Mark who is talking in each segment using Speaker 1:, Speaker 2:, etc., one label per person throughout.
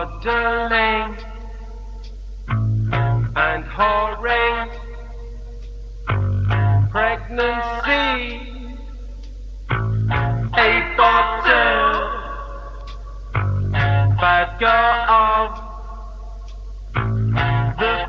Speaker 1: coddling and whoring, pregnancy, a bottle, bad girl of the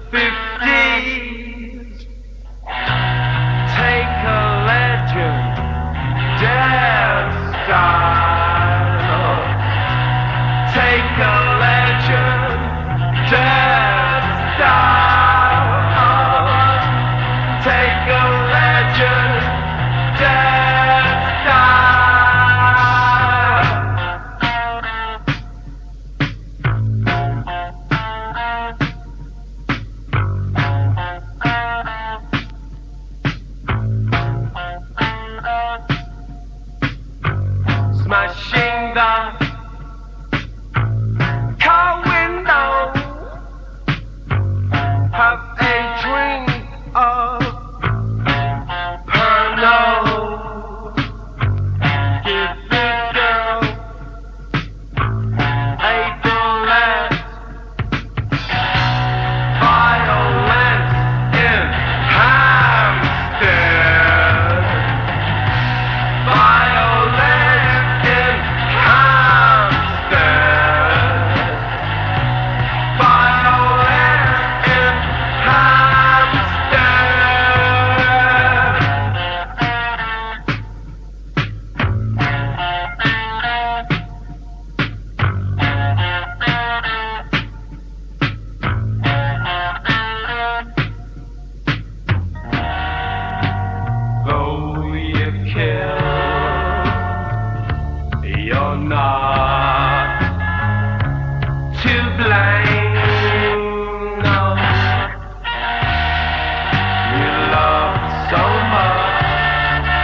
Speaker 1: 50s. Take a legend, death style. Take a legend, death style. Take a legend, death smashing the car window, have a drink of Pernod, give the girl a bullet, violence in Hampstead, violence in Hampstead, violence in though you kill, you're not to blame. No, you love so much,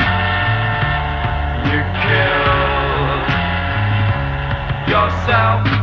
Speaker 1: you kill yourself.